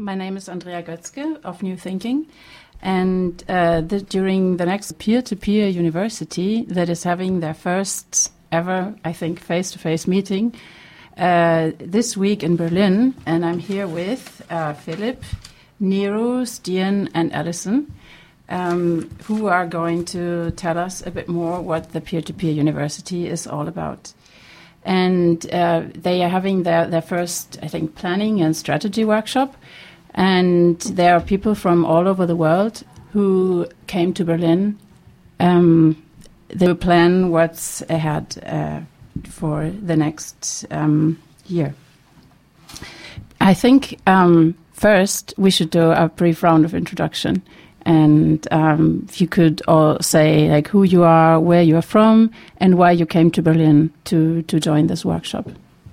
My name is Andrea Götzke of New Thinking. And during the next peer-to-peer university that is having their first ever, I think, face-to-face meeting this week in Berlin. And I'm here with Philip, Nero, Stian, and Alison, who are going to tell us a bit more what the peer-to-peer university is all about. And they are having their first, I think, planning and strategy workshop. And there are people from all over the world who came to Berlin. They will plan what's ahead for the next year. I think first we should do a brief round of introduction. And if you could all say like who you are, where you are from, and why you came to Berlin to join this workshop.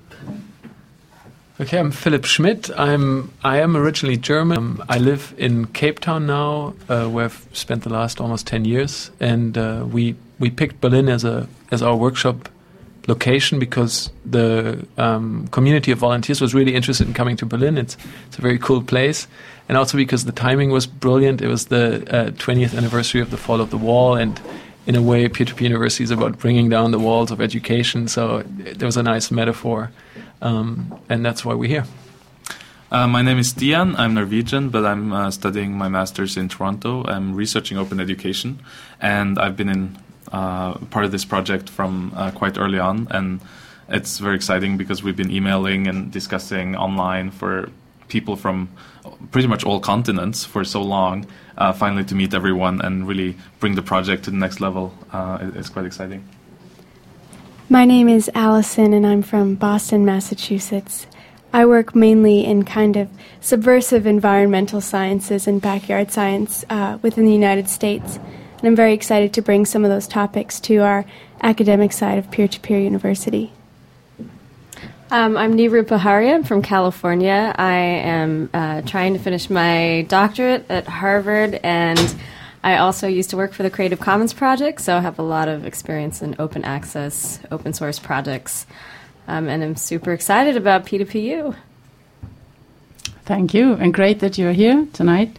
Okay, I'm Philipp Schmidt. I am originally German. I live in Cape Town now, where I've spent the last almost 10 years. And we picked Berlin as our workshop location because the community of volunteers was really interested in coming to Berlin. It's a very cool place. And also because the timing was brilliant. It was the 20th anniversary of the fall of the wall. And in a way, peer-to-peer university is about bringing down the walls of education. So there was a nice metaphor. And that's why we're here. My name is Stian. I'm Norwegian, but I'm studying my master's in Toronto. I'm researching open education, and I've been in part of this project from quite early on. And it's very exciting because we've been emailing and discussing online for people from pretty much all continents for so long. Finally, to meet everyone and really bring the project to the next level, it's quite exciting. My name is Allison, and I'm from Boston, Massachusetts. I work mainly in kind of subversive environmental sciences and backyard science within the United States. And I'm very excited to bring some of those topics to our academic side of peer-to-peer university. I'm Niru Paharia. I'm from California. I am trying to finish my doctorate at Harvard, and I also used to work for the Creative Commons Project, so I have a lot of experience in open access, open source projects, and I'm super excited about P2PU. Thank you, and great that you're here tonight.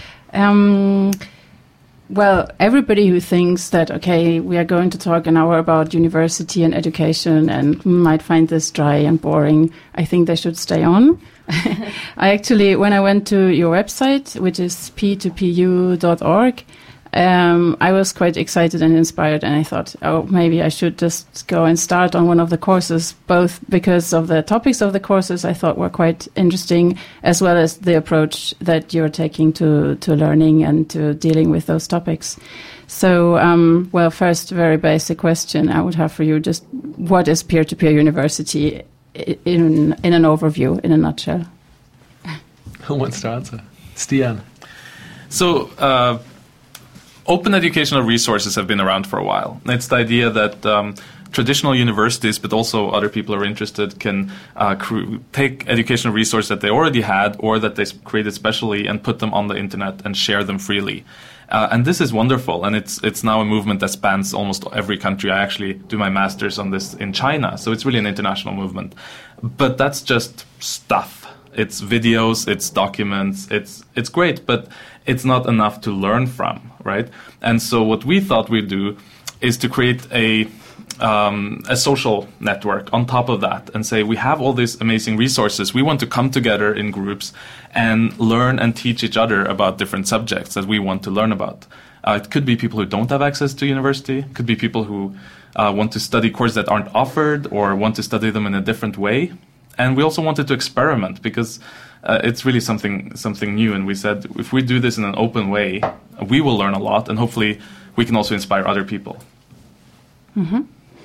Well, everybody who thinks that, okay, we are going to talk an hour about university and education and might find this dry and boring, I think they should stay on. I actually, when I went to your website, which is p2pu.org, I was quite excited and inspired, and I thought, oh, maybe I should just go and start on one of the courses, both because of the topics of the courses I thought were quite interesting, as well as the approach that you're taking to learning and to dealing with those topics. So, well, first, very basic question I would have for you, just what is peer-to-peer university in an overview, in a nutshell? Who wants to answer? Stian. So, open educational resources have been around for a while. It's the idea that traditional universities, but also other people who are interested, can take educational resources that they already had or that they created specially and put them on the internet and share them freely. And this is wonderful, and it's now a movement that spans almost every country. I actually do my master's on this in China, so it's really an international movement. But that's just stuff. It's videos, it's documents, it's great, but it's not enough to learn from, right? And so what we thought we'd do is to create a social network on top of that and say, we have all these amazing resources. We want to come together in groups and learn and teach each other about different subjects that we want to learn about. It could be people who don't have access to university. It could be people who want to study courses that aren't offered or want to study them in a different way. And we also wanted to experiment because it's really something new. And we said, if we do this in an open way, we will learn a lot, and hopefully we can also inspire other people. Mm-hmm.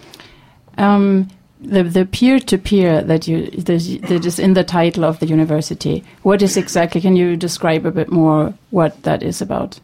The peer-to-peer that is in the title of the university, what is exactly? Can you describe a bit more what that is about?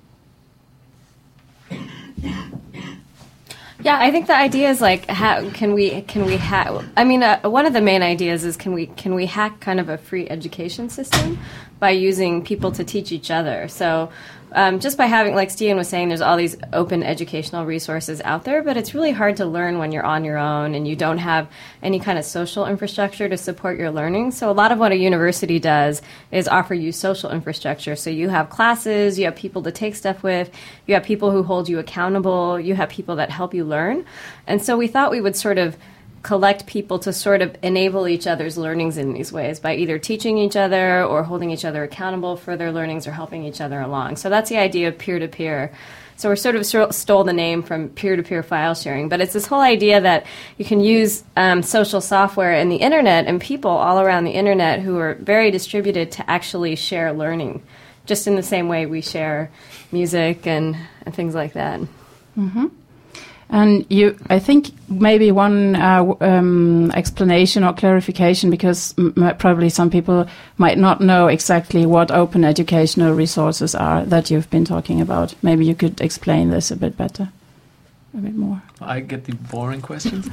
Yeah, I think the idea is like, how can we hack? I mean, one of the main ideas is can we hack kind of a free education system by using people to teach each other? So just by having, like Stian was saying, there's all these open educational resources out there, but it's really hard to learn when you're on your own and you don't have any kind of social infrastructure to support your learning. So a lot of what a university does is offer you social infrastructure. So you have classes, you have people to take stuff with, you have people who hold you accountable, you have people that help you learn. And so we thought we would sort of collect people to sort of enable each other's learnings in these ways by either teaching each other or holding each other accountable for their learnings or helping each other along. So that's the idea of peer-to-peer. So we sort of stole the name from peer-to-peer file sharing, but it's this whole idea that you can use social software and the internet and people all around the internet who are very distributed to actually share learning, just in the same way we share music and things like that. Mm-hmm. And I think maybe one explanation or clarification, because probably some people might not know exactly what open educational resources are that you've been talking about. Maybe you could explain this a bit better, a bit more. I get the boring questions.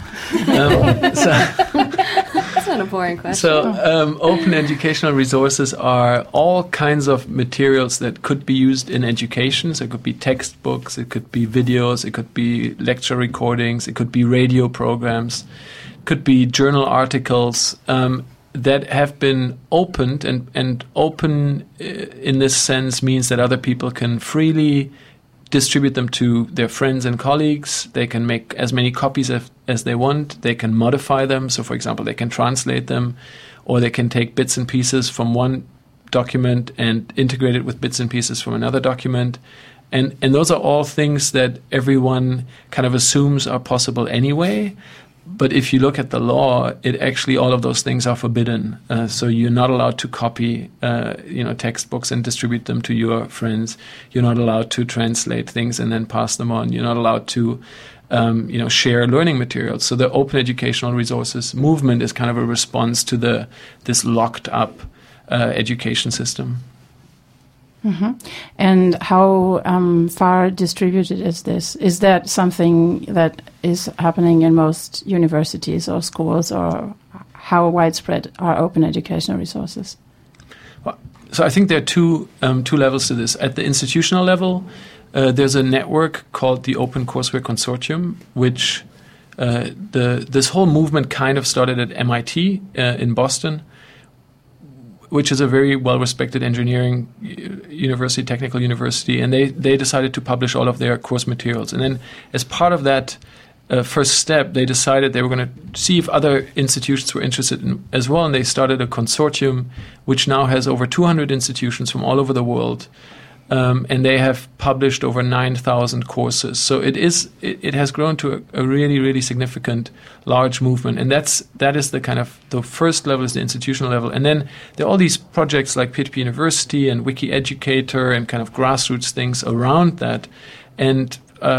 That's not a boring question. So open educational resources are all kinds of materials that could be used in education. So it could be textbooks, it could be videos, it could be lecture recordings, it could be radio programs, it could be journal articles that have been opened. And open in this sense means that other people can freely distribute them to their friends and colleagues. They can make as many copies as they want. They can modify them. So, for example, they can translate them, or they can take bits and pieces from one document and integrate it with bits and pieces from another document. And those are all things that everyone kind of assumes are possible anyway. But if you look at the law, it actually, all of those things are forbidden. So you're not allowed to copy, textbooks and distribute them to your friends. You're not allowed to translate things and then pass them on. You're not allowed to, share learning materials. So the open educational resources movement is kind of a response to this locked up education system. Mm-hmm. And how far distributed is this? Is that something that is happening in most universities or schools, or how widespread are open educational resources? Well, so I think there are two levels to this. At the institutional level, there's a network called the Open Courseware Consortium, which this whole movement kind of started at MIT in Boston, which is a very well-respected engineering university, technical university, and they decided to publish all of their course materials. And then as part of that first step, they decided they were going to see if other institutions were interested in as well, and they started a consortium which now has over 200 institutions from all over the world, and they have published over 9,000 courses. So it has grown to a really, really significant, large movement. And that is the kind of, the first level is the institutional level. And then there are all these projects like Peer-to-Peer University and Wiki Educator and kind of grassroots things around that. And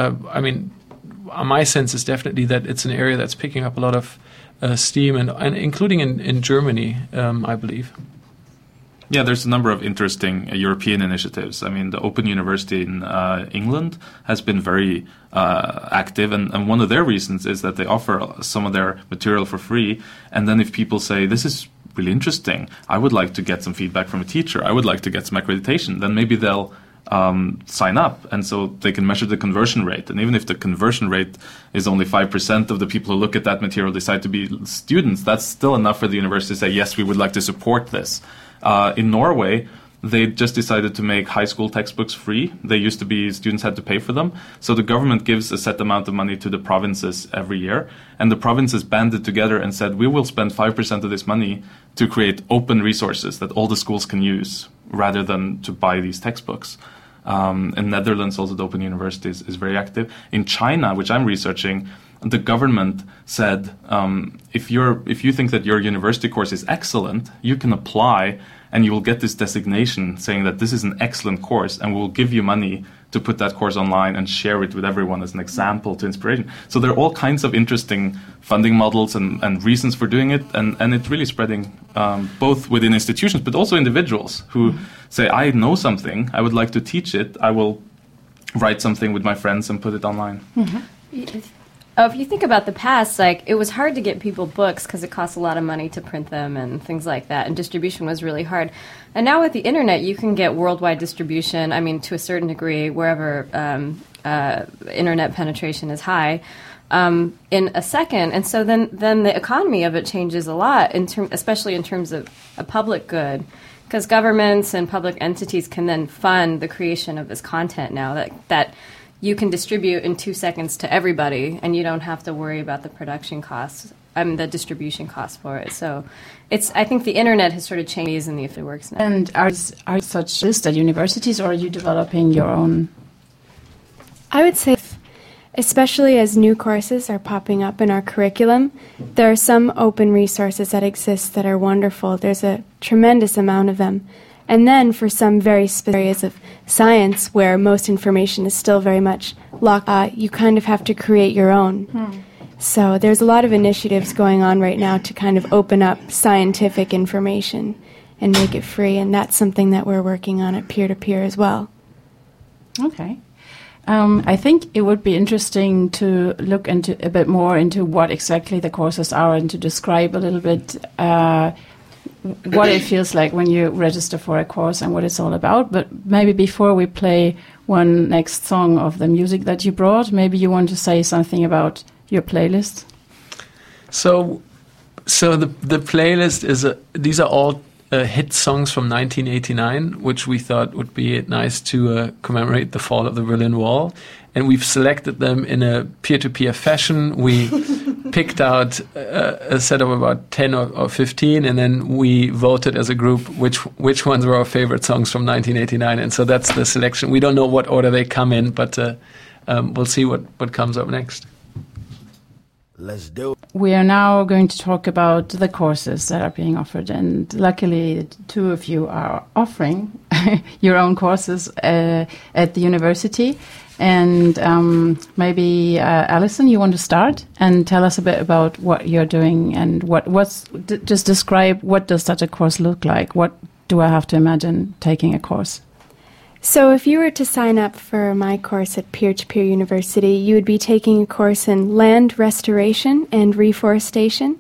my sense is definitely that it's an area that's picking up a lot of steam, and including in Germany, I believe. Yeah, there's a number of interesting European initiatives. I mean, the Open University in England has been very active, and one of their reasons is that they offer some of their material for free. And then if people say, this is really interesting, I would like to get some feedback from a teacher, I would like to get some accreditation, then maybe they'll sign up, and so they can measure the conversion rate. And even if the conversion rate is only 5% of the people who look at that material decide to be students, that's still enough for the university to say, yes, we would like to support this. In Norway, they just decided to make high school textbooks free. They used to be, students had to pay for them. So the government gives a set amount of money to the provinces every year. And the provinces banded together and said, we will spend 5% of this money to create open resources that all the schools can use, rather than to buy these textbooks. In Netherlands, also the Open University is very active. In China, which I'm researching, the government said, if you think that your university course is excellent, you can apply and you will get this designation saying that this is an excellent course, and we'll give you money to put that course online and share it with everyone as an example to inspiration. So there are all kinds of interesting funding models and reasons for doing it, and it's really spreading both within institutions but also individuals who say, I know something, I would like to teach it, I will write something with my friends and put it online. Mm-hmm. if you think about the past, like, it was hard to get people books because it costs a lot of money to print them and things like that, and distribution was really hard. And now with the internet, you can get worldwide distribution, I mean, to a certain degree, wherever internet penetration is high, in a second. And so then the economy of it changes a lot, especially in terms of a public good, because governments and public entities can then fund the creation of this content now that you can distribute in 2 seconds to everybody, and you don't have to worry about the production costs, the distribution costs for it. So I think the internet has sort of changed and if it works now. And are such lists at universities, or are you developing your own? I would say, especially as new courses are popping up in our curriculum, there are some open resources that exist that are wonderful. There's a tremendous amount of them. And then for some very specific areas of science where most information is still very much locked, you kind of have to create your own. So there's a lot of initiatives going on right now to kind of open up scientific information and make it free, and that's something that we're working on at peer-to-peer as well. Okay. I think it would be interesting to look into a bit more into what exactly the courses are and to describe a little bit what it feels like when you register for a course and what it's all about. But maybe before we play one next song of the music that you brought, maybe you want to say something about your playlist. So the playlist is these are all hit songs from 1989, which we thought would be nice to commemorate the fall of the Berlin Wall. And we've selected them in a peer-to-peer fashion. We picked out a set of about 10 or 15, and then we voted as a group which ones were our favorite songs from 1989. And so that's the selection. We don't know what order they come in, but we'll see what comes up next. Let's do it. We are now going to talk about the courses that are being offered, and luckily 2 of you are offering your own courses at the university. And maybe Alison, you want to start and tell us a bit about what you're doing and just describe what does such a course look like? What do I have to imagine taking a course? So if you were to sign up for my course at Peer-to-Peer University, you would be taking a course in land restoration and reforestation.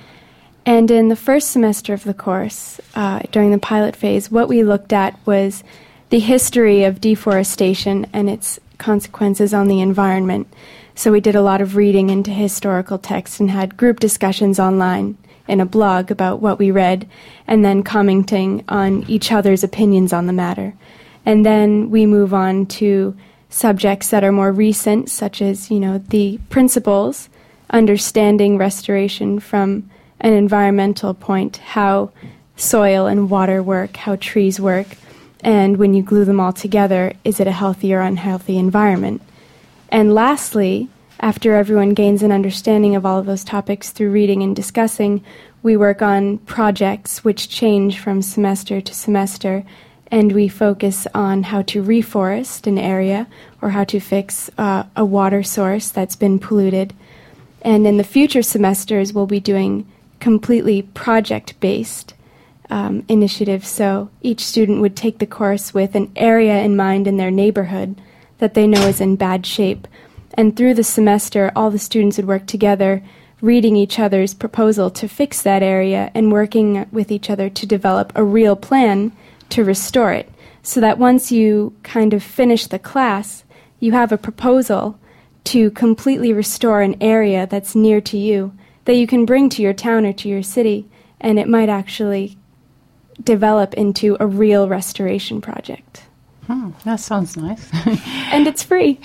And in the first semester of the course, during the pilot phase, what we looked at was the history of deforestation and its consequences on the environment. So we did a lot of reading into historical texts and had group discussions online in a blog about what we read, and then commenting on each other's opinions on the matter. And then we move on to subjects that are more recent, such as, the principles, understanding restoration from an environmental point, how soil and water work, how trees work, and when you glue them all together, is it a healthy or unhealthy environment? And lastly, after everyone gains an understanding of all of those topics through reading and discussing, we work on projects which change from semester to semester, and we focus on how to reforest an area or how to fix a water source that's been polluted. And in the future semesters, we'll be doing completely project-based initiatives. So each student would take the course with an area in mind in their neighborhood that they know is in bad shape. And through the semester, all the students would work together, reading each other's proposal to fix that area and working with each other to develop a real plan to restore it, so that once you kind of finish the class, you have a proposal to completely restore an area that's near to you that you can bring to your town or to your city, and it might actually develop into a real restoration project. That sounds nice. And it's free.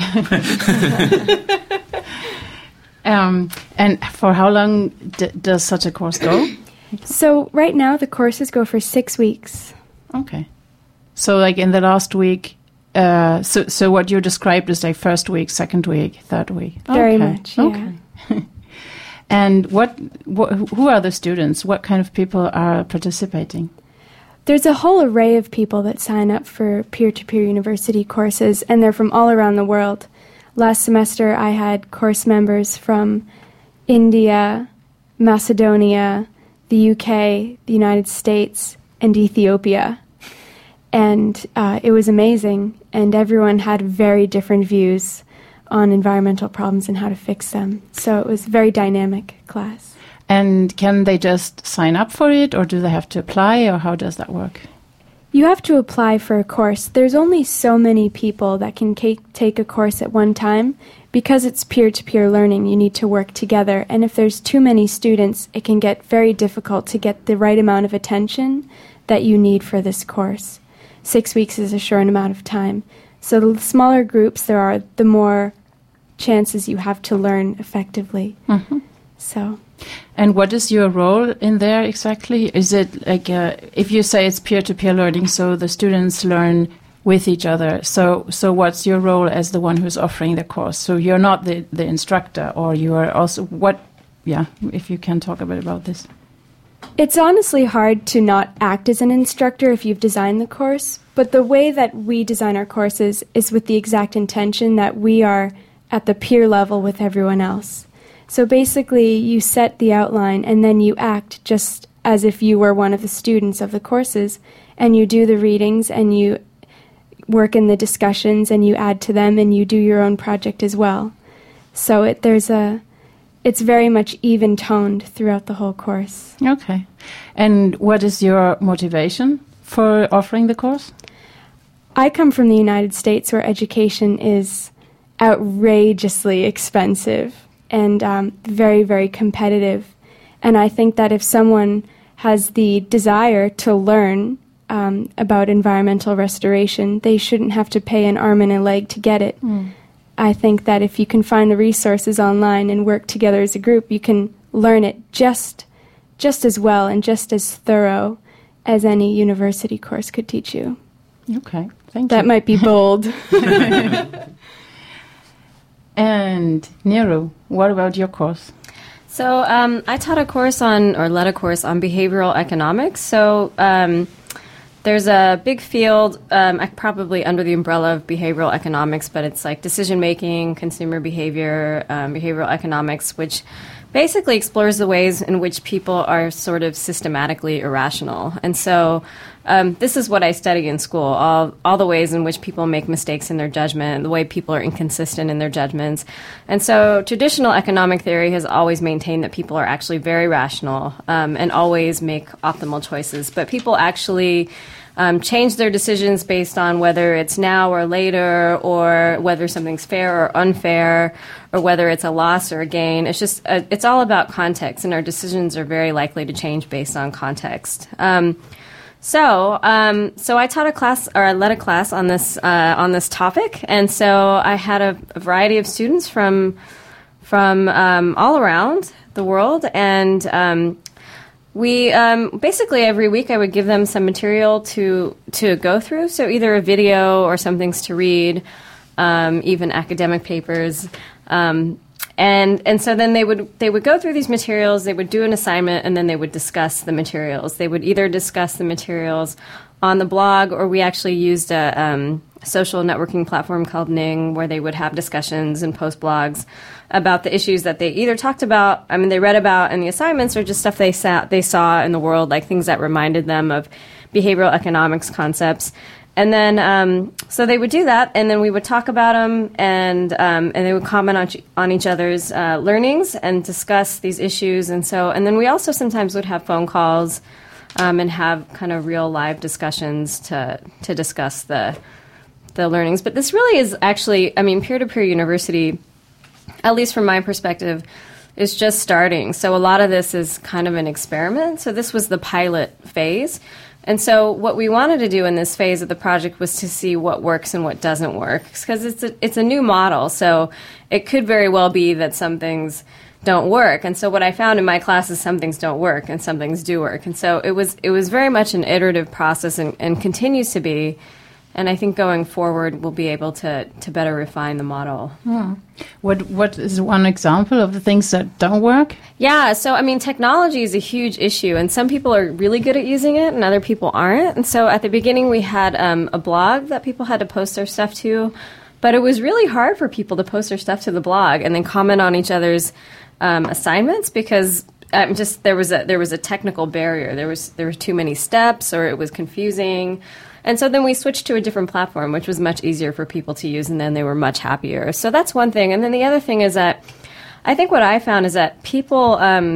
And for how long does such a course go? So right now the courses go for 6 weeks. Okay. So like in the last week, so what you described is like first week, second week, third week. Very much, yeah. Okay. And who are the students? What kind of people are participating? There's a whole array of people that sign up for peer-to-peer university courses, and they're from all around the world. Last semester I had course members from India, Macedonia, the UK, the United States, and Ethiopia. And it was amazing, and everyone had very different views on environmental problems and how to fix them. So it was a very dynamic class. And can they just sign up for it, or do they have to apply, or how does that work? You have to apply for a course. There's only so many people that can take a course at one time. Because it's peer-to-peer learning, you need to work together. And if there's too many students, it can get very difficult to get the right amount of attention that you need for this course. 6 weeks is a short amount of time. So the smaller groups there are, the more chances you have to learn effectively. Mm-hmm. So, and what is your role in there exactly? Is it like, if you say it's peer-to-peer learning, so the students learn with each other. So what's your role as the one who's offering the course? So you're not the instructor, or you are also what? Yeah, if you can talk a bit about this. It's honestly hard to not act as an instructor if you've designed the course, but the way that we design our courses is with the exact intention that we are at the peer level with everyone else. So basically, you set the outline and then you act just as if you were one of the students of the courses, and you do the readings and you work in the discussions and you add to them and you do your own project as well. So it's very much even-toned throughout the whole course. Okay. And what is your motivation for offering the course? I come from the United States, where education is outrageously expensive and very, very competitive. And I think that if someone has the desire to learn about environmental restoration, they shouldn't have to pay an arm and a leg to get it. I think that if you can find the resources online and work together as a group, you can learn it just as well and just as thorough as any university course could teach you. Okay, thank you. That might be bold. And Neeru, what about your course? So I taught a course led a course on behavioral economics. So there's a big field, probably under the umbrella of behavioral economics, but it's like decision-making, consumer behavior, behavioral economics, which basically explores the ways in which people are sort of systematically irrational. And so this is what I study in school, all the ways in which people make mistakes in their judgment, the way people are inconsistent in their judgments. And so traditional economic theory has always maintained that people are actually very rational and always make optimal choices. But people actually change their decisions based on whether it's now or later, or whether something's fair or unfair, or whether it's a loss or a gain. It's just it's all about context, and our decisions are very likely to change based on context. So I taught a class, or I led a class on this topic, and so I had a variety of students from all around the world, and we basically every week I would give them some material to go through. So either a video or some things to read, even academic papers. And so then they would go through these materials, they would do an assignment, and then they would discuss the materials. They would either discuss the materials on the blog, or we actually used a social networking platform called Ning, where they would have discussions and post blogs about the issues that they either talked about, they read about in the assignments, or just stuff they saw in the world, like things that reminded them of behavioral economics concepts. And then, so they would do that, and then we would talk about them, and they would comment on each other's learnings and discuss these issues. And then we also sometimes would have phone calls and have kind of real live discussions to discuss the learnings. But this really is actually, peer-to-peer university, at least from my perspective, is just starting. So a lot of this is kind of an experiment. So this was the pilot phase. And so what we wanted to do in this phase of the project was to see what works and what doesn't work, because it's a new model. So it could very well be that some things don't work. And so what I found in my class is some things don't work and some things do work. And so it was very much an iterative process and continues to be. And I think going forward, we'll be able to better refine the model. What is one example of the things that don't work? Yeah, so technology is a huge issue, and some people are really good at using it, and other people aren't. And so at the beginning, we had a blog that people had to post their stuff to, but it was really hard for people to post their stuff to the blog and then comment on each other's assignments, because there was a technical barrier. There were too many steps, or it was confusing. And so then we switched to a different platform, which was much easier for people to use, and then they were much happier. So that's one thing. And then the other thing is that I think what I found is that people,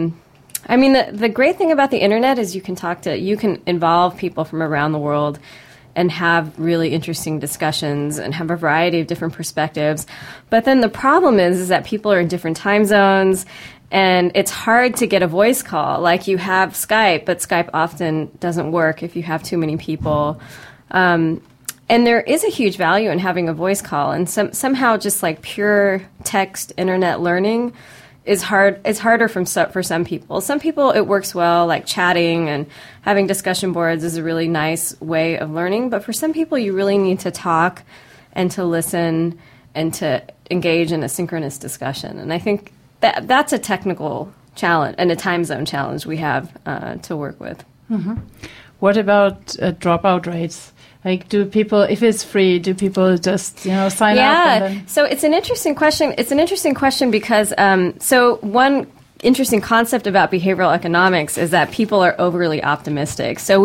the great thing about the internet is you can involve people from around the world and have really interesting discussions and have a variety of different perspectives. But then the problem is that people are in different time zones, and it's hard to get a voice call. Like, you have Skype, but Skype often doesn't work if you have too many people. And there is a huge value in having a voice call, and somehow just like pure text internet learning is hard. It's harder for some people. Some people it works well, like chatting and having discussion boards is a really nice way of learning. But for some people, you really need to talk and to listen and to engage in a synchronous discussion. And I think that's a technical challenge and a time zone challenge we have to work with. Mm-hmm. What about dropout rates? Like, do people, if it's free, do people just, sign up? Yeah, so it's an interesting question. It's an interesting question because, so one interesting concept about behavioral economics is that people are overly optimistic. So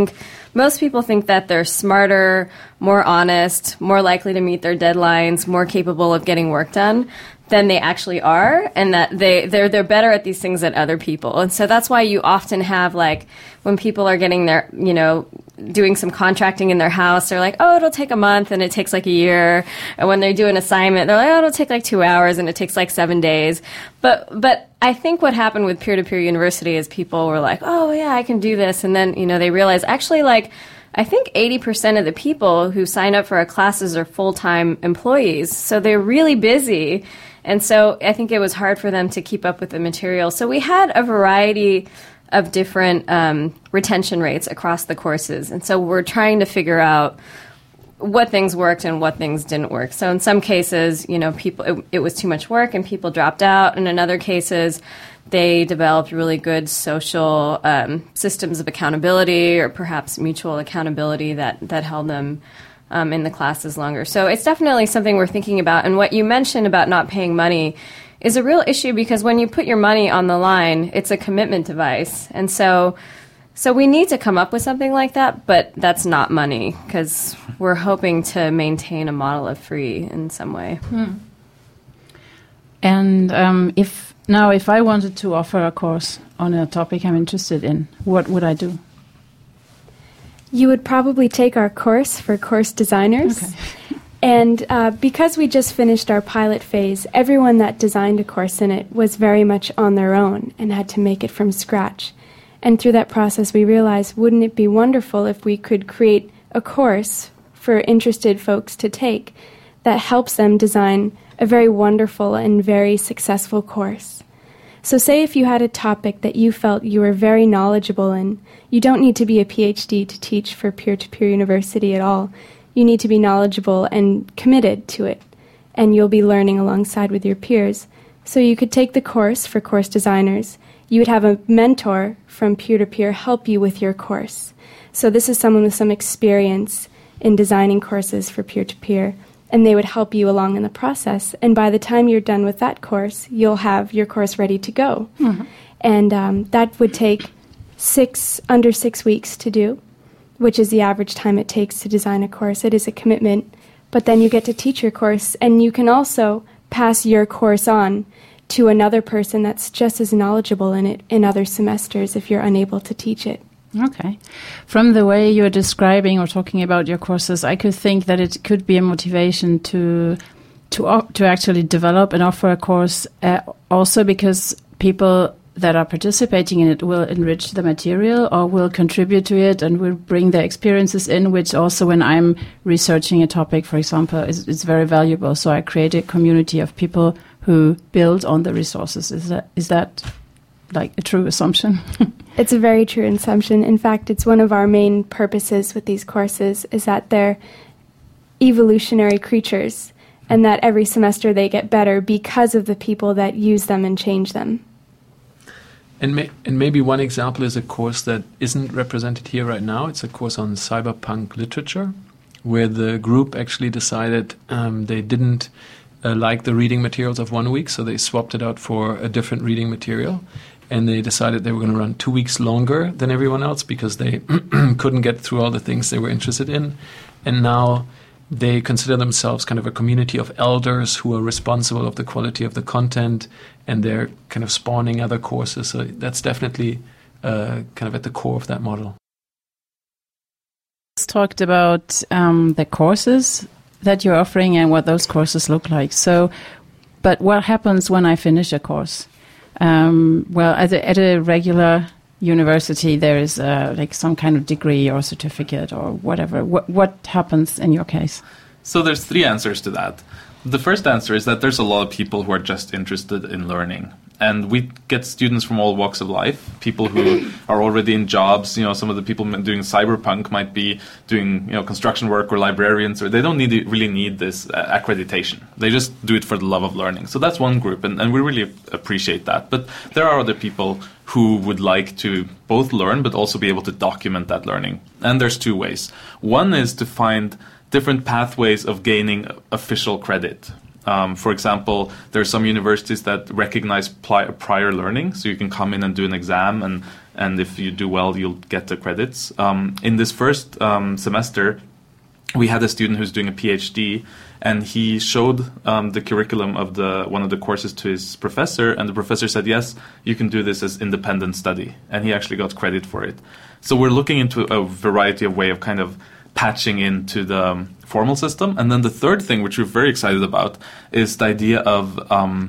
most people think that they're smarter, more honest, more likely to meet their deadlines, more capable of getting work done than they actually are, and that they're better at these things than other people. And so that's why you often have, like, when people are getting their, doing some contracting in their house, they're like, oh, it'll take a month, and it takes like a year. And when they do an assignment, they're like, oh, it'll take like 2 hours, and it takes like 7 days. But I think what happened with peer-to-peer university is people were like, oh, yeah, I can do this. And then, they realize, actually, like, I think 80% of the people who sign up for our classes are full-time employees. So they're really busy. And so I think it was hard for them to keep up with the material. So we had a variety of different retention rates across the courses. And so we're trying to figure out what things worked and what things didn't work. So in some cases, people it was too much work and people dropped out. And in other cases, they developed really good social systems of accountability or perhaps mutual accountability that held them in the classes longer. So it's definitely something we're thinking about. And what you mentioned about not paying money is a real issue because when you put your money on the line, it's a commitment device. And so we need to come up with something like that, but that's not money because we're hoping to maintain a model of free in some way. And if I wanted to offer a course on a topic I'm interested in, what would I do? You would probably take our course for course designers. Okay. And because we just finished our pilot phase, everyone that designed a course in it was very much on their own and had to make it from scratch. And through that process, we realized, wouldn't it be wonderful if we could create a course for interested folks to take that helps them design a very wonderful and very successful course. So say if you had a topic that you felt you were very knowledgeable in, you don't need to be a PhD to teach for peer-to-peer university at all. You need to be knowledgeable and committed to it, and you'll be learning alongside with your peers. So you could take the course for course designers. You would have a mentor from peer-to-peer help you with your course. So this is someone with some experience in designing courses for peer-to-peer, and they would help you along in the process. And by the time you're done with that course, you'll have your course ready to go. Mm-hmm. And that would take under 6 weeks to do, which is the average time it takes to design a course. It is a commitment, but then you get to teach your course, and you can also pass your course on to another person that's just as knowledgeable in it in other semesters if you're unable to teach it. Okay. From the way you're describing or talking about your courses, I could think that it could be a motivation to actually develop and offer a course also because people that are participating in it will enrich the material or will contribute to it and will bring their experiences in, which also when I'm researching a topic, for example, is very valuable. So I create a community of people who build on the resources. Is that like a true assumption? It's a very true assumption. In fact, it's one of our main purposes with these courses is that they're evolutionary creatures and that every semester they get better because of the people that use them and change them. And maybe one example is a course that isn't represented here right now. It's a course on cyberpunk literature, where the group actually decided they didn't like the reading materials of 1 week, so they swapped it out for a different reading material. and they decided they were going to run 2 weeks longer than everyone else because they couldn't get through all the things they were interested in. And now they consider themselves kind of a community of elders who are responsible of the quality of the content, and they're kind of spawning other courses. So that's definitely kind of at the core of that model. Talked about the courses that you're offering and what those courses look like. So, but what happens when I finish a course? Well, at a regular university, there is like some kind of degree or certificate or whatever. What happens in your case? So there's 3 answers to that. The first answer is that there's a lot of people who are just interested in learning. And we get students from all walks of life, people who are already in jobs. You know, some of the people doing cyberpunk might be doing, you know, construction work, or librarians, or they don't really need this accreditation. They just do it for the love of learning. So that's one group, and we really appreciate that. But there are other people who would like to both learn but also be able to document that learning. And there's 2 ways. One is to find different pathways of gaining official credit. For example, there are some universities that recognize prior learning, so you can come in and do an exam, and if you do well, you'll get the credits. In this first semester, we had a student who's doing a PhD, and he showed the curriculum of one of the courses to his professor, and the professor said, yes, you can do this as independent study, and he actually got credit for it. So we're looking into a variety of way of kind of patching into the formal system. And then the third thing, which we're very excited about, is the idea of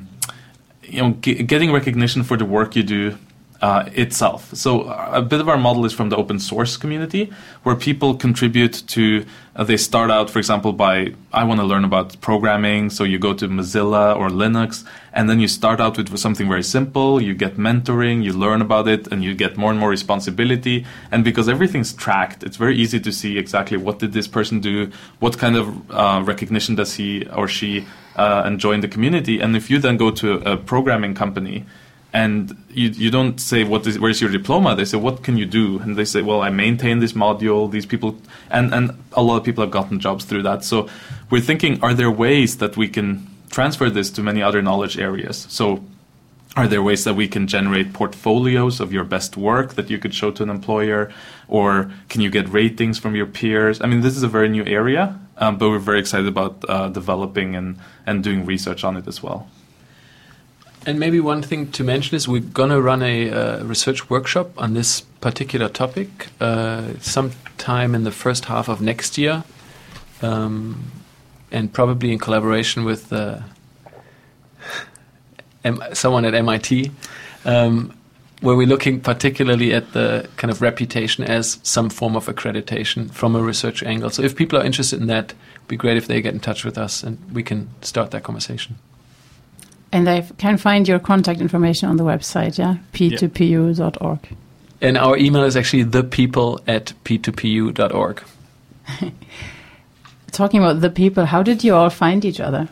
getting recognition for the work you do itself. So a bit of our model is from the open source community, where people contribute to, they start out, for example, by, I want to learn about programming, so you go to Mozilla or Linux, and then you start out with something very simple, you get mentoring, you learn about it, and you get more and more responsibility. And because everything's tracked, it's very easy to see exactly what did this person do, what kind of recognition does he or she enjoy in the community. And if you then go to a programming company, and you don't say, where's your diploma? They say, what can you do? And they say, well, I maintain this module, these people, and a lot of people have gotten jobs through that. So we're thinking, are there ways that we can transfer this to many other knowledge areas? So are there ways that we can generate portfolios of your best work that you could show to an employer? Or can you get ratings from your peers? I mean, this is a very new area, but we're very excited about developing and doing research on it as well. And maybe one thing to mention is we're going to run a research workshop on this particular topic sometime in the first half of next year, and probably in collaboration with someone at MIT, where we're looking particularly at the kind of reputation as some form of accreditation from a research angle. So if people are interested in that, it'd be great if they get in touch with us and we can start that conversation. And they can find your contact information on the website, yeah? p2pu.org. And our email is actually thepeople@p2pu.org. Talking about the people, how did you all find each other?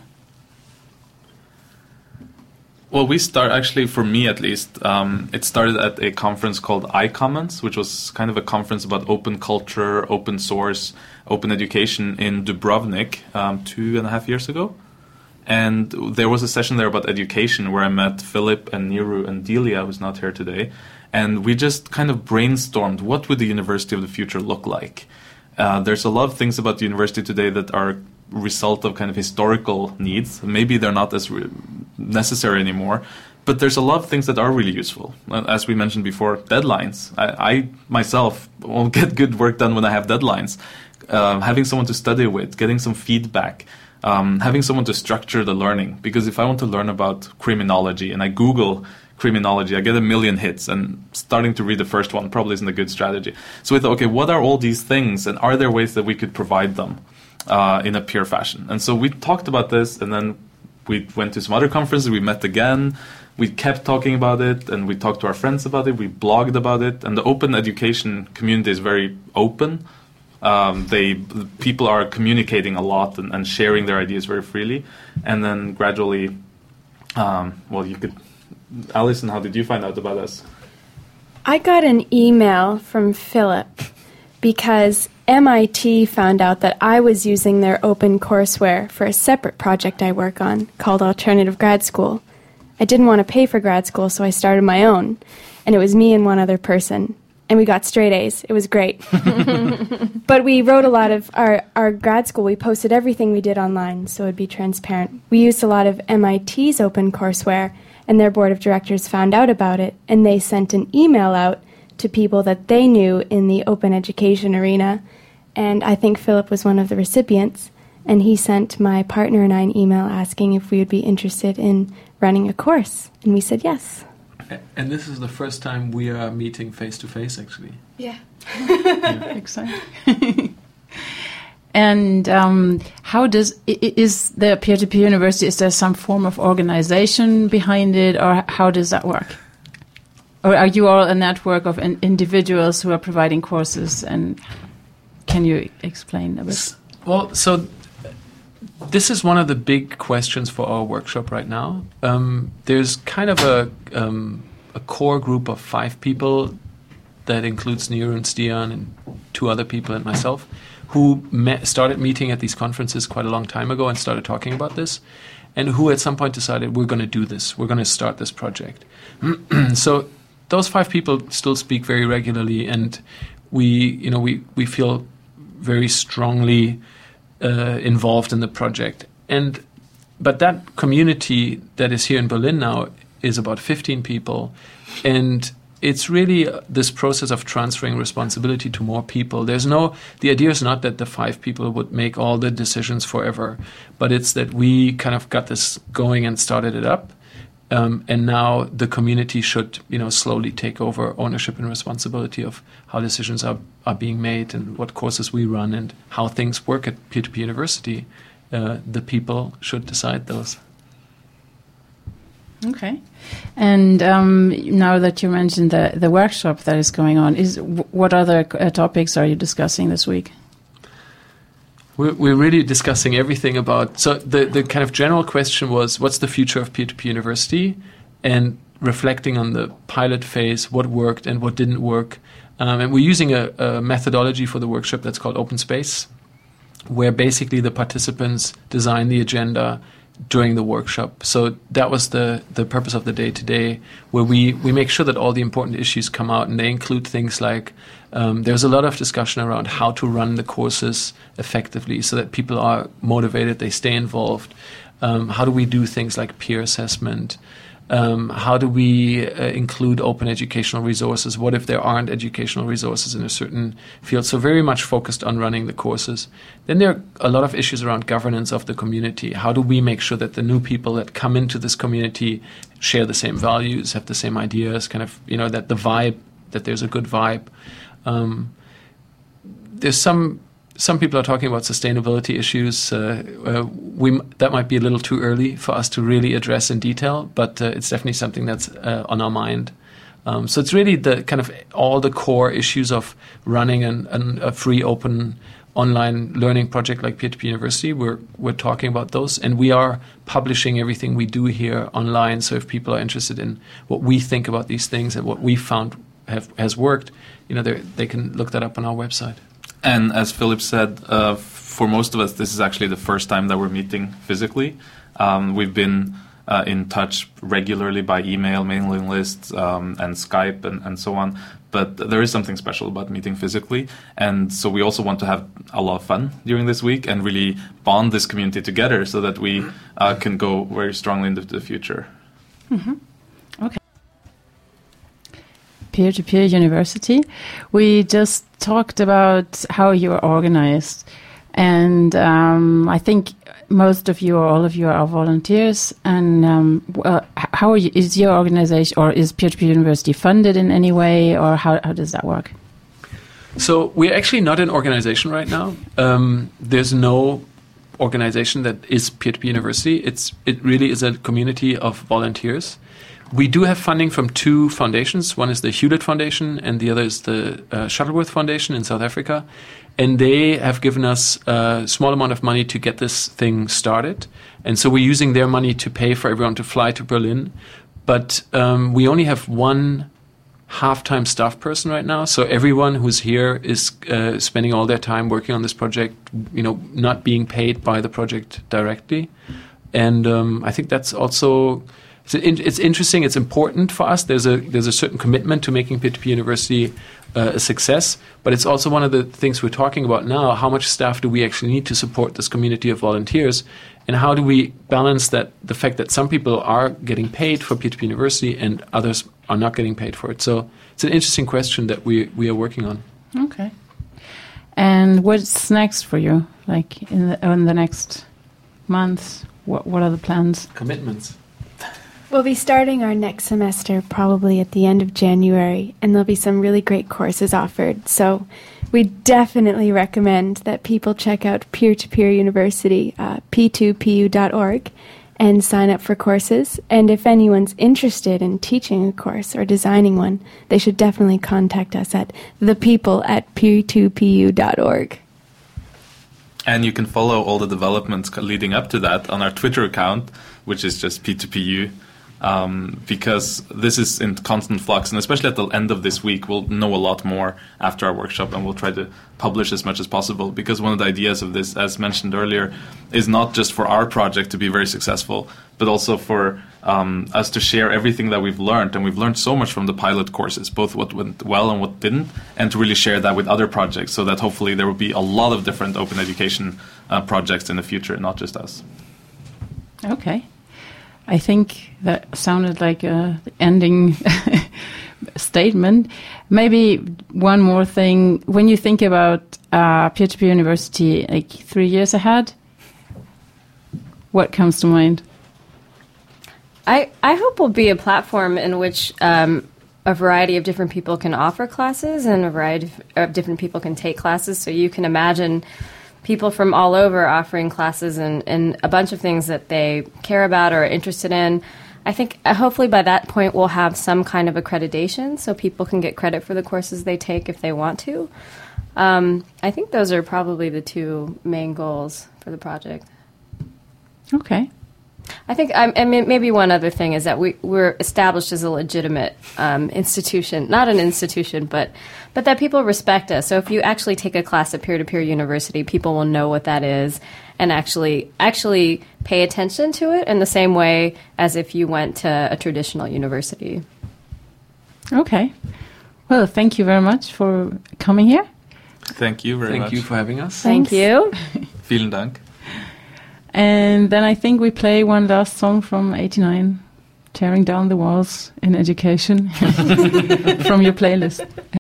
Well, actually, for me at least, it started at a conference called iCommons, which was kind of a conference about open culture, open source, open education in Dubrovnik 2.5 years ago. And there was a session there about education where I met Philip and Niru and Delia, who's not here today. And we just kind of brainstormed, what would the university of the future look like? There's a lot of things about the university today that are result of kind of historical needs. Maybe they're not as necessary anymore. But there's a lot of things that are really useful. As we mentioned before, deadlines. I myself will get good work done when I have deadlines. Having someone to study with, getting some feedback. Having someone to structure the learning. Because if I want to learn about criminology and I Google criminology, I get 1 million hits, and starting to read the first one probably isn't a good strategy. So we thought, okay, what are all these things, and are there ways that we could provide them in a peer fashion? And so we talked about this, and then we went to some other conferences, we met again, we kept talking about it, and we talked to our friends about it, we blogged about it, and the open education community is very open. People are communicating a lot and sharing their ideas very freely, and then gradually, Alison, how did you find out about us? I got an email from Philip because MIT found out that I was using their open courseware for a separate project I work on called Alternative Grad School. I didn't want to pay for grad school, so I started my own. And it was me and one other person. And we got straight A's. It was great. But we wrote a lot of our grad school. We posted everything we did online, so it would be transparent. We used a lot of MIT's OpenCourseware, and their board of directors found out about it, and they sent an email out to people that they knew in the open education arena. And I think Philip was one of the recipients. And he sent my partner and I an email asking if we would be interested in running a course. And we said yes. And this is the first time we are meeting face-to-face, actually. Yeah. Exciting. And how is the peer-to-peer university, is there some form of organization behind it, or how does that work? Or are you all a network of individuals who are providing courses? And can you explain a bit? Well, so this is one of the big questions for our workshop right now. There's kind of a core group of 5 people that includes Nero and Stian and 2 other people and myself who started meeting at these conferences quite a long time ago and started talking about this, and who at some point decided we're going to do this. We're going to start this project. So those 5 people still speak very regularly, and we feel very strongly involved in the project. But that community that is here in Berlin now is about 15 people, and it's really this process of transferring responsibility to more people. The idea is not that the 5 people would make all the decisions forever, but it's that we kind of got this going and started it up. And now the community should, slowly take over ownership and responsibility of how decisions are being made and what courses we run and how things work at peer-to-peer university. The people should decide those. Okay. And now that you mentioned the workshop that is going on, what other topics are you discussing this week? We're really discussing everything about... So the kind of general question was, what's the future of peer-to-peer university? And reflecting on the pilot phase, what worked and what didn't work. And we're using a methodology for the workshop that's called Open Space, where basically the participants design the agenda during the workshop. So that was the purpose of the day today, where we make sure that all the important issues come out, and they include things like there's a lot of discussion around how to run the courses effectively so that people are motivated, they stay involved. How do we do things like peer assessment? How do we include open educational resources? What if there aren't educational resources in a certain field? So very much focused on running the courses. Then there are a lot of issues around governance of the community. How do we make sure that the new people that come into this community share the same values, have the same ideas, kind of, that the vibe, that there's a good vibe. There's some people are talking about sustainability issues. That might be a little too early for us to really address in detail, but it's definitely something that's on our mind. So it's really the kind of all the core issues of running a free, open, online learning project like Peer-to-Peer University. We're talking about those, and we are publishing everything we do here online. So if people are interested in what we think about these things and what we found has worked, they can look that up on our website. And as Philip said, for most of us, this is actually the first time that we're meeting physically. We've been in touch regularly by email, mailing lists, and Skype, and so on. But there is something special about meeting physically. And so we also want to have a lot of fun during this week and really bond this community together so that we can go very strongly into the future. Mm-hmm. Okay. Peer-to-peer university. We just talked about how you are organized, and I think most of you or all of you are volunteers. And how are you, is your organization, or is Peer-to-peer University funded in any way, or how does that work? So we're actually not an organization right now. There's no organization that is Peer-to-peer University. It really is a community of volunteers. We do have funding from 2 foundations. One is the Hewlett Foundation, and the other is the Shuttleworth Foundation in South Africa. And they have given us a small amount of money to get this thing started. And so we're using their money to pay for everyone to fly to Berlin. But we only have 1 half-time staff person right now. So everyone who's here is spending all their time working on this project, not being paid by the project directly. And I think that's also it's interesting. It's important for us. There's a certain commitment to making peer-to-peer university a success, but it's also one of the things we're talking about now. How much staff do we actually need to support this community of volunteers, and how do we balance that, the fact that some people are getting paid for peer-to-peer university and others are not getting paid for it? So it's an interesting question that we are working on. Okay. And what's next for you? Like in the next months, what are the plans? Commitments. We'll be starting our next semester probably at the end of January, and there'll be some really great courses offered. So we definitely recommend that people check out Peer-to-Peer University, p2pu.org, and sign up for courses. And if anyone's interested in teaching a course or designing one, they should definitely contact us at thepeople@p2pu.org. And you can follow all the developments leading up to that on our Twitter account, which is just P2PU, because this is in constant flux. And especially at the end of this week, we'll know a lot more after our workshop, and we'll try to publish as much as possible. Because one of the ideas of this, as mentioned earlier, is not just for our project to be very successful, but also for us to share everything that we've learned. And we've learned so much from the pilot courses, both what went well and what didn't, and to really share that with other projects, so that hopefully there will be a lot of different open education projects in the future, not just us. Okay. I think that sounded like a ending statement. Maybe one more thing. When you think about peer-to-peer university, like 3 years ahead, what comes to mind? I hope will be a platform in which a variety of different people can offer classes and a variety of different people can take classes. So you can imagine people from all over offering classes and a bunch of things that they care about or are interested in. I think hopefully by that point we'll have some kind of accreditation so people can get credit for the courses they take if they want to. I think those are probably the two main goals for the project. Okay. I think maybe one other thing is that we're established as a legitimate institution, not an institution, but that people respect us. So if you actually take a class at Peer-to-Peer University, people will know what that is and actually pay attention to it in the same way as if you went to a traditional university. Okay. Well, thank you very much for coming here. Thank you very much. Thank you for having us. Thank you. Vielen Dank. And then I think we play one last song from 89, Tearing Down the Walls in Education, from your playlist.